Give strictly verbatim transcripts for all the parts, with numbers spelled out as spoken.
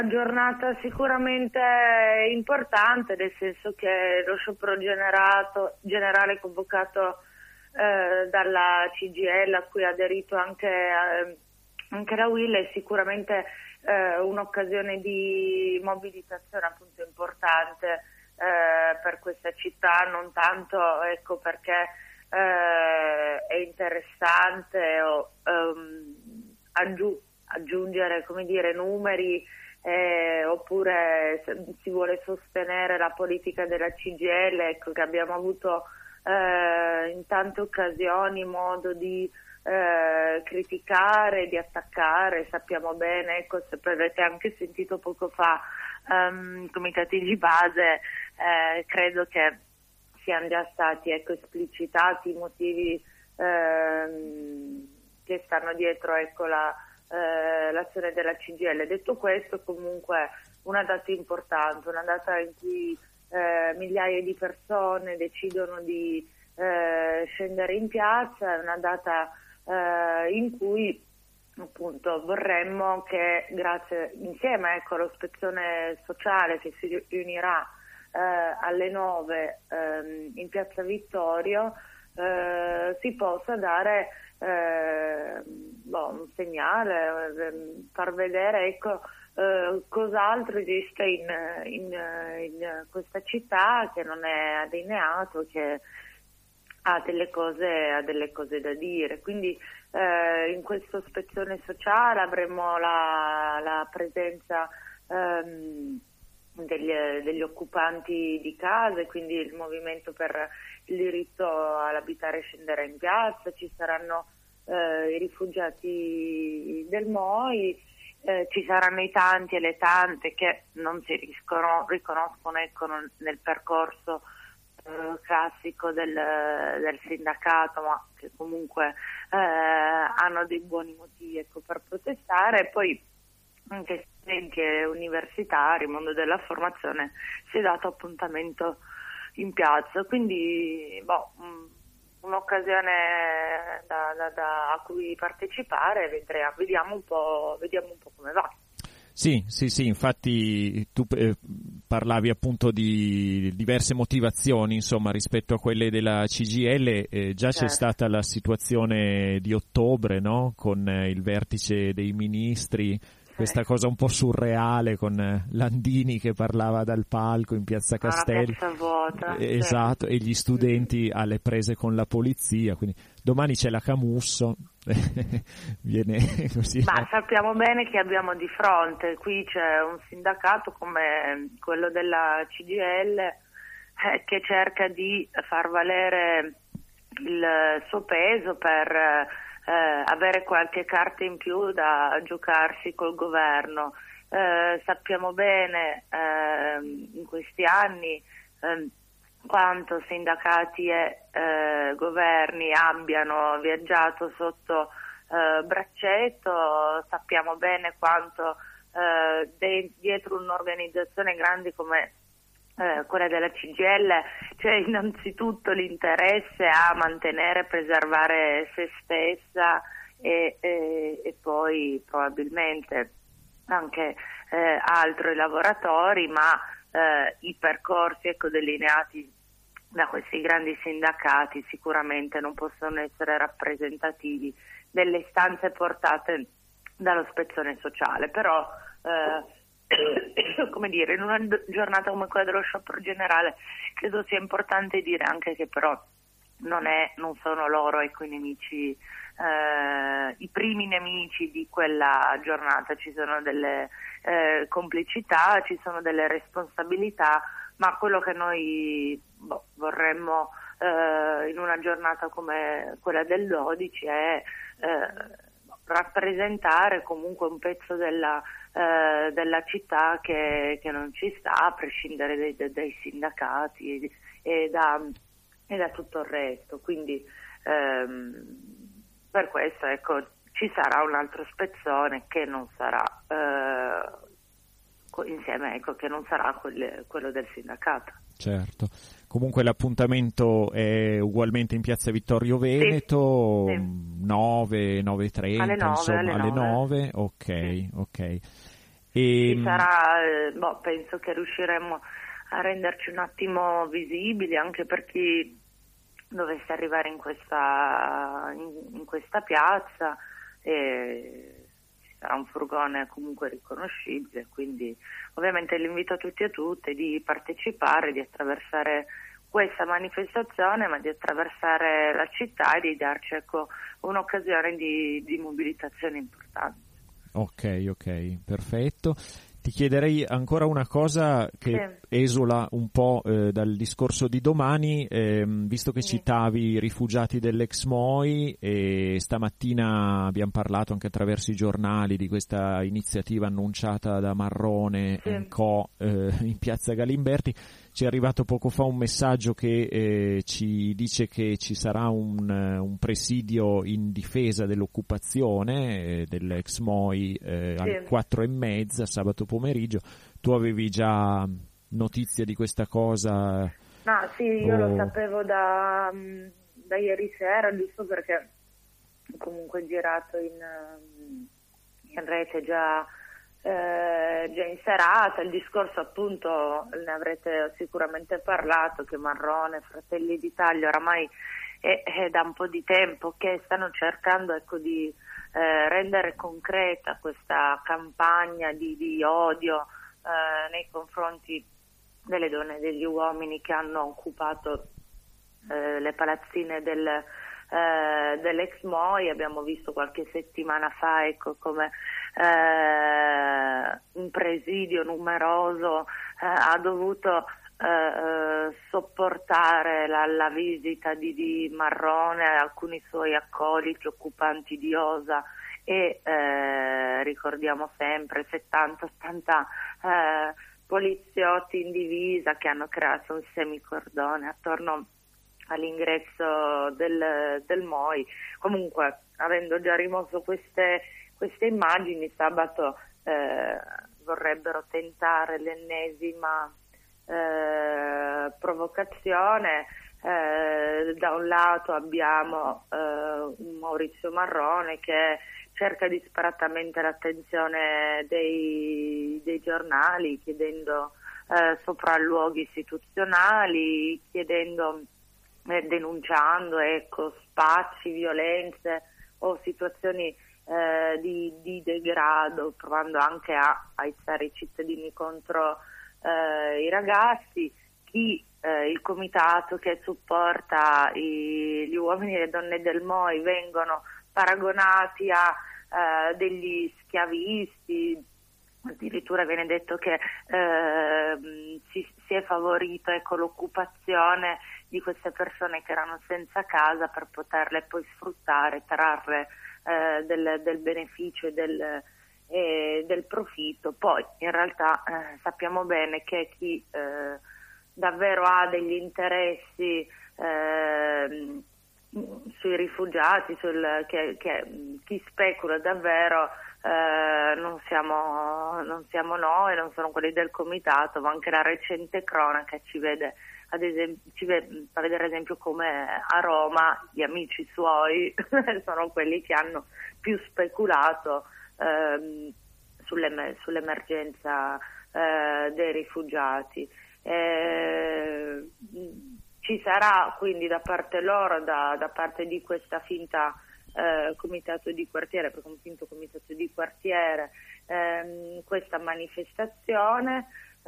Giornata sicuramente importante, nel senso che lo sciopero generato, generale convocato eh, dalla C G I L, a cui ha aderito anche, eh, anche la U I L, è sicuramente eh, un'occasione di mobilitazione appunto importante eh, per questa città, non tanto ecco perché eh, è interessante o, um, aggiu- aggiungere come dire numeri Eh, oppure se si vuole sostenere la politica della C G I L, ecco che abbiamo avuto eh, in tante occasioni modo di eh, criticare, di attaccare, sappiamo bene, ecco se avete anche sentito poco fa um, i comitati di base, eh, credo che siano già stati ecco, esplicitati i motivi ehm, che stanno dietro ecco la Eh, l'azione della C G I L. Detto questo, comunque una data importante, una data in cui eh, migliaia di persone decidono di eh, scendere in piazza, è una data eh, in cui appunto vorremmo che grazie insieme ecco all'ispezione sociale che si riunirà eh, alle nove ehm, in piazza Vittorio eh, si possa dare Eh, boh, un segnale, eh, far vedere ecco eh, cos'altro esiste in, in, in questa città che non è allineato, che ha delle cose, ha delle cose da dire. Quindi eh, in questa ispezione sociale avremo la, la presenza ehm, degli, degli occupanti di case, quindi il movimento per il diritto all'abitare e scendere in piazza, ci saranno eh, i rifugiati del M O I, eh, ci saranno i tanti e le tante che non si riscono, riconoscono ecco, nel percorso eh, classico del, del sindacato, ma che comunque eh, hanno dei buoni motivi ecco, per protestare. E poi anche studenti e universitari, il mondo della formazione si è dato appuntamento in piazza, quindi boh, un'occasione da, da, da, a cui partecipare, vedremo, vediamo un po', vediamo un po' come va. Sì, sì, sì, infatti tu eh, parlavi appunto di diverse motivazioni, insomma, rispetto a quelle della C G I L, eh, già certo. C'è stata la situazione di ottobre, no? Con eh, il vertice dei ministri, questa cosa un po' surreale con Landini che parlava dal palco in Piazza Castelli, ah, vuota, eh, esatto, e gli studenti alle prese con la polizia, quindi domani c'è la Camusso, viene così. Ma sappiamo bene che abbiamo di fronte, qui c'è un sindacato come quello della C G I L eh, che cerca di far valere il suo peso per Eh, avere qualche carta in più da giocarsi col governo. Eh, sappiamo bene eh, in questi anni eh, quanto sindacati e eh, governi abbiano viaggiato sotto eh, braccetto, sappiamo bene quanto eh, de- dietro un'organizzazione grande come Eh, quella della C G I L c'è innanzitutto l'interesse a mantenere e preservare se stessa e, e, e poi probabilmente anche eh, altri lavoratori, ma eh, i percorsi ecco, delineati da questi grandi sindacati sicuramente non possono essere rappresentativi delle istanze portate dall'ispezione sociale, però eh, come dire, in una giornata come quella dello sciopero generale credo sia importante dire anche che però non è, non sono loro ecco, i nemici, eh, i primi nemici di quella giornata, ci sono delle eh, complicità, ci sono delle responsabilità, ma quello che noi boh, vorremmo eh, in una giornata come quella del dodici è eh, rappresentare comunque un pezzo della Eh, della città che, che non ci sta, a prescindere dai, dai, dai sindacati e, e, da, e da tutto il resto. Quindi ehm, per questo ecco, ci sarà un altro spezzone che non sarà eh, insieme ecco, che non sarà quel, quello del sindacato. Certo. Comunque l'appuntamento è ugualmente in piazza Vittorio Veneto, sì, sì. nove, nove e trenta, alle nove, insomma, alle alle nove. nove, ok, sì. ok. E... Ci sarà, eh, boh, penso che riusciremo a renderci un attimo visibili anche per chi dovesse arrivare in questa, in, in questa piazza, e ci sarà un furgone comunque riconoscibile, quindi ovviamente l'invito a tutti e tutte di partecipare, di attraversare questa manifestazione, ma di attraversare la città e di darci, ecco, un'occasione di, di mobilitazione importante. Ok, ok, perfetto. Ti chiederei ancora una cosa che sì. esula un po' eh, dal discorso di domani, ehm, visto che sì. citavi i rifugiati dell'ex M O I, e stamattina abbiamo parlato anche attraverso i giornali di questa iniziativa annunciata da Marrone sì. e Co eh, in piazza Galimberti. Ci è arrivato poco fa un messaggio che eh, ci dice che ci sarà un, un presidio in difesa dell'occupazione eh, dell'ex M O I eh, sì. alle quattro e mezza sabato pomeriggio. Tu avevi già notizia di questa cosa? No, sì, io o... lo sapevo da, da ieri sera, giusto perché comunque girato in, in rete già Eh, già in serata. Il discorso, appunto, ne avrete sicuramente parlato, che Marrone, Fratelli d'Italia oramai è, è da un po' di tempo che stanno cercando, ecco, di eh, rendere concreta questa campagna di, di odio eh, nei confronti delle donne e degli uomini che hanno occupato eh, le palazzine del eh, dell'ex M O I. Abbiamo visto qualche settimana fa, ecco, come Eh, un presidio numeroso eh, ha dovuto eh, sopportare la, la visita di, di Marrone, alcuni suoi accoliti occupanti di Osa e eh, ricordiamo sempre settanta ottanta eh, poliziotti in divisa che hanno creato un semicordone attorno all'ingresso del, del M O I. Comunque, avendo già rimosso queste Queste immagini, sabato eh, vorrebbero tentare l'ennesima eh, provocazione. Eh, da un lato abbiamo eh, un Maurizio Marrone che cerca disperatamente l'attenzione dei, dei giornali, chiedendo eh, sopralluoghi istituzionali, chiedendo, eh, denunciando, ecco, spacci, violenze o situazioni Eh, di, di degrado, provando anche a aizzare i cittadini contro eh, i ragazzi. Chi eh, il comitato che supporta i, gli uomini e le donne del M O I vengono paragonati a eh, degli schiavisti, addirittura viene detto che eh, si, si è favorito, ecco, l'occupazione di queste persone che erano senza casa per poterle poi sfruttare, trarre Eh, del, del beneficio e del, eh, del profitto. Poi in realtà eh, sappiamo bene che chi eh, davvero ha degli interessi eh, sui rifugiati, sul, che, che chi specula davvero eh, non siamo, non siamo noi, non sono quelli del comitato, ma anche la recente cronaca ci vede ad esempio, ci fa vedere ad esempio come a Roma gli amici suoi sono quelli che hanno più speculato ehm, sull'emer- sull'emergenza eh, dei rifugiati. Eh, ci sarà quindi da parte loro, da, da parte di questa finta eh, comitato di quartiere, perché un finto comitato di quartiere, ehm, questa manifestazione.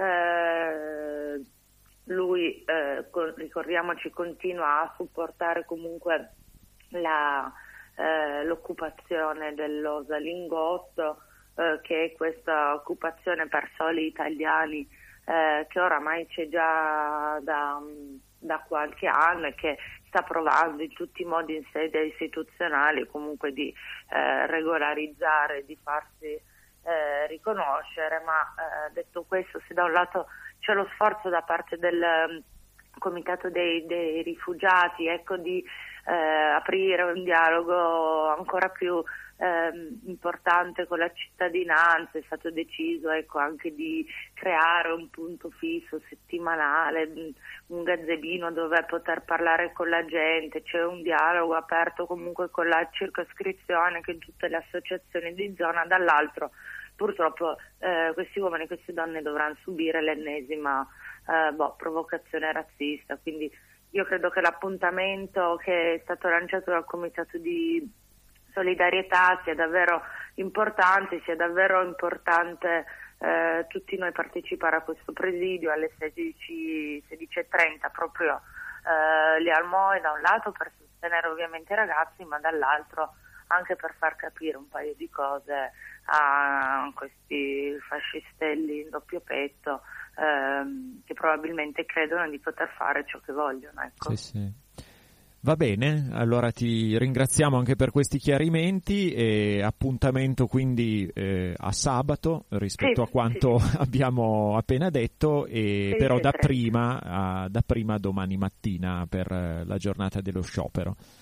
Eh, Lui, eh, con, ricordiamoci, continua a supportare comunque la, eh, l'occupazione dell'Osa Lingotto, eh, che è questa occupazione per soli italiani eh, che oramai c'è già da, da qualche anno e che sta provando in tutti i modi in sede istituzionale comunque di eh, regolarizzare, di farsi eh, riconoscere. Ma eh, detto questo, se da un lato c'è lo sforzo da parte del um, comitato dei, dei rifugiati, ecco, di eh, aprire un dialogo ancora più eh, importante con la cittadinanza, è stato deciso, ecco, anche di creare un punto fisso settimanale, un gazebino dove poter parlare con la gente. C'è un dialogo aperto comunque con la circoscrizione, che in tutte le associazioni di zona. Dall'altro purtroppo eh, questi uomini e queste donne dovranno subire l'ennesima eh, boh, provocazione razzista. Quindi io credo che l'appuntamento che è stato lanciato dal Comitato di Solidarietà sia davvero importante, sia davvero importante eh, tutti noi partecipare a questo presidio alle sedici e trenta proprio eh, lì al M O E, da un lato per sostenere ovviamente i ragazzi, ma dall'altro anche per far capire un paio di cose a questi fascistelli in doppio petto ehm, che probabilmente credono di poter fare ciò che vogliono. Ecco. Sì, sì. Va bene, allora ti ringraziamo anche per questi chiarimenti e appuntamento quindi eh, a sabato rispetto sì, a quanto sì, sì. abbiamo appena detto, e sì, però sì, da sì. prima, a, da prima domani mattina per eh, la giornata dello sciopero.